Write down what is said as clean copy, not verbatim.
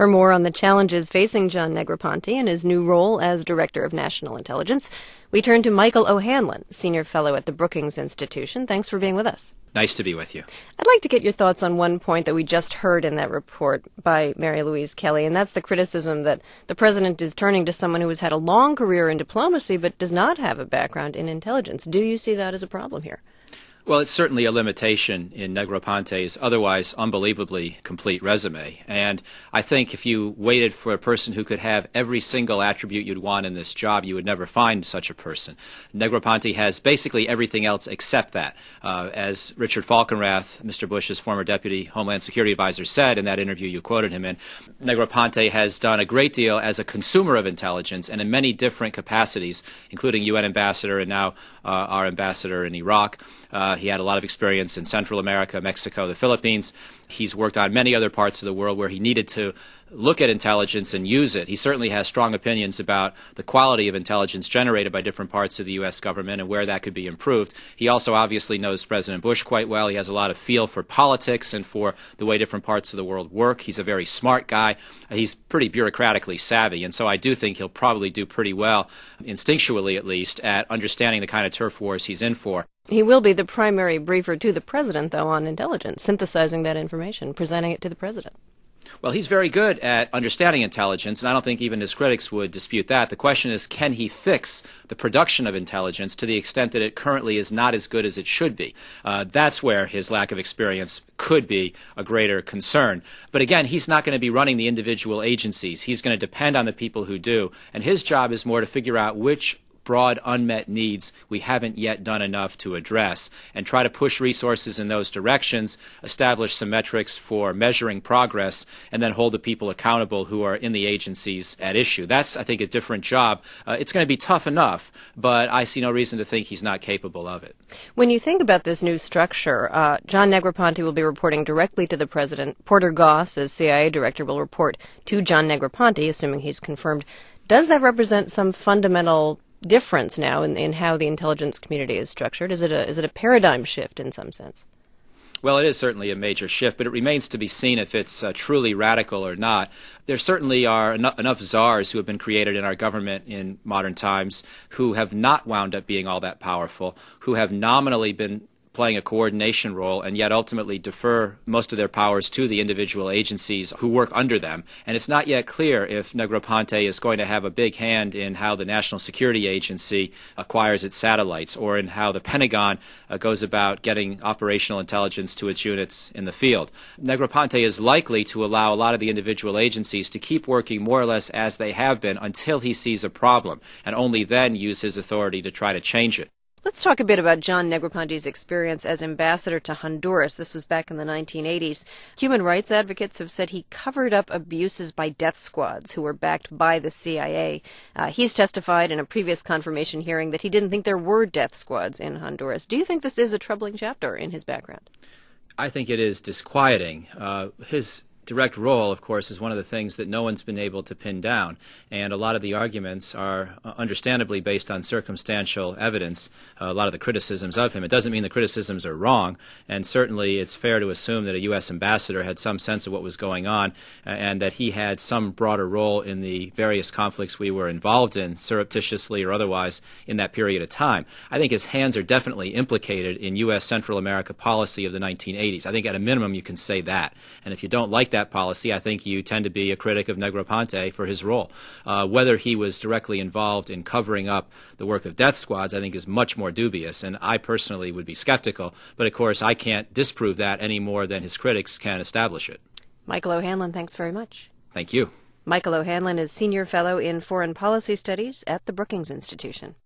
For more on the challenges facing John Negroponte in his new role as Director of National Intelligence, we turn to Michael O'Hanlon, Senior Fellow at the Brookings Institution. Thanks for being with us. Nice to be with you. I'd like to get your thoughts on one point that we just heard in that report by Mary Louise Kelly, and that's the criticism that the president is turning to someone who has had a long career in diplomacy but does not have a background in intelligence. Do you see that as a problem here? Well, it's certainly a limitation in Negroponte's otherwise unbelievably complete resume. And I think if you waited for a person who could have every single attribute you'd want in this job, you would never find such a person. Negroponte has basically everything else except that. As Richard Falkenrath, Mr. Bush's former Deputy Homeland Security Advisor, said in that interview you quoted him in, Negroponte has done a great deal as a consumer of intelligence and in many different capacities, including UN ambassador and now our ambassador in Iraq. He had a lot of experience in Central America, Mexico, the Philippines. He's worked on many other parts of the world where he needed to look at intelligence and use it. He certainly has strong opinions about the quality of intelligence generated by different parts of the U.S. government and where that could be improved. He also obviously knows President Bush quite well. He has a lot of feel for politics and for the way different parts of the world work. He's a very smart guy. He's pretty bureaucratically savvy, and so I do think he'll probably do pretty well, instinctually at least, at understanding the kind of turf wars he's in for. He will be the primary briefer to the president, though, on intelligence, synthesizing that information, presenting it to the president. Well, he's very good at understanding intelligence, and I don't think even his critics would dispute that. The question is, can he fix the production of intelligence to the extent that it currently is not as good as it should be? That's where his lack of experience could be a greater concern. But again, he's not going to be running the individual agencies. He's going to depend on the people who do, and his job is more to figure out which broad unmet needs we haven't yet done enough to address and try to push resources in those directions, establish some metrics for measuring progress, and then hold the people accountable who are in the agencies at issue. That's, I think, a different job. It's going to be tough enough, but I see no reason to think he's not capable of it. When you think about this new structure, John Negroponte will be reporting directly to the president. Porter Goss, as CIA director, will report to John Negroponte, assuming he's confirmed. Does that represent some fundamental difference now in how the intelligence community is structured? Is it a paradigm shift in some sense? Well, it is certainly a major shift, but it remains to be seen if it's truly radical or not. There certainly are enough czars who have been created in our government in modern times who have not wound up being all that powerful, who have nominally been playing a coordination role and yet ultimately defer most of their powers to the individual agencies who work under them. And it's not yet clear if Negroponte is going to have a big hand in how the National Security Agency acquires its satellites or in how the Pentagon goes about getting operational intelligence to its units in the field. Negroponte is likely to allow a lot of the individual agencies to keep working more or less as they have been until he sees a problem, and only then use his authority to try to change it. Let's talk a bit about John Negroponte's experience as ambassador to Honduras. This was back in the 1980s. Human rights advocates have said he covered up abuses by death squads who were backed by the CIA. He's testified in a previous confirmation hearing that he didn't think there were death squads in Honduras. Do you think this is a troubling chapter in his background? I think it is disquieting. His direct role, of course, is one of the things that no one's been able to pin down, and a lot of the arguments are understandably based on circumstantial evidence, a lot of the criticisms of him. It doesn't mean the criticisms are wrong, and certainly it's fair to assume that a U.S. ambassador had some sense of what was going on and that he had some broader role in the various conflicts we were involved in, surreptitiously or otherwise, in that period of time. I think his hands are definitely implicated in U.S. Central America policy of the 1980s. I think at a minimum you can say that, and if you don't like that policy, I think you tend to be a critic of Negroponte for his role. Whether he was directly involved in covering up the work of death squads, I think is much more dubious, and I personally would be skeptical. But of course, I can't disprove that any more than his critics can establish it. Michael O'Hanlon, thanks very much. Thank you. Michael O'Hanlon is Senior Fellow in Foreign Policy Studies at the Brookings Institution.